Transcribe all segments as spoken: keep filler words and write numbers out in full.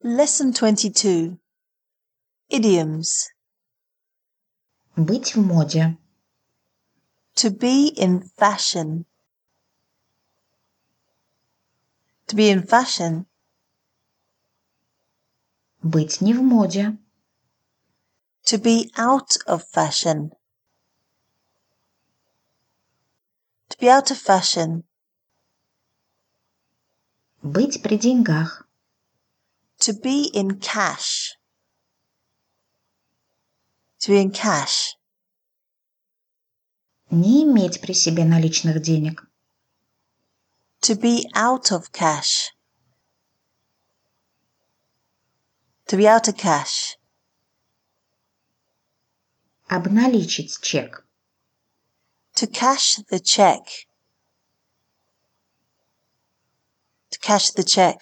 Lesson twenty-two. Idioms. Быть в моде. To be in fashion. To be in fashion. Быть не в моде. To be out of fashion. To be out of fashion. Быть при деньгах. To be in cash. To be in cash. Не иметь при себе наличных денег. To be out of cash. To be out of cash. Обналичить чек. To cash the check. To cash the check.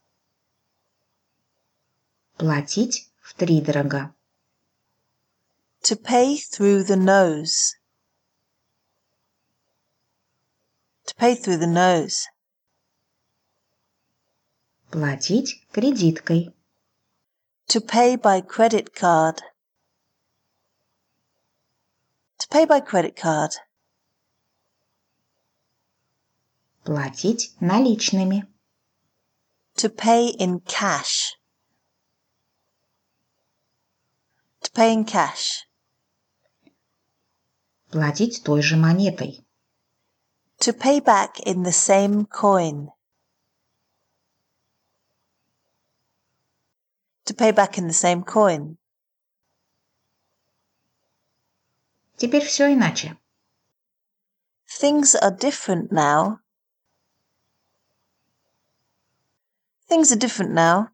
Платить втридорога. To pay through the nose. To pay through the nose. Платить кредиткой. To pay by credit card. To pay by credit card. Платить наличными. To pay in cash. To pay in cash. Платить той же монетой. To pay back in the same coin. To pay back in the same coin. Теперь все иначе. Things are different now. Things are different now.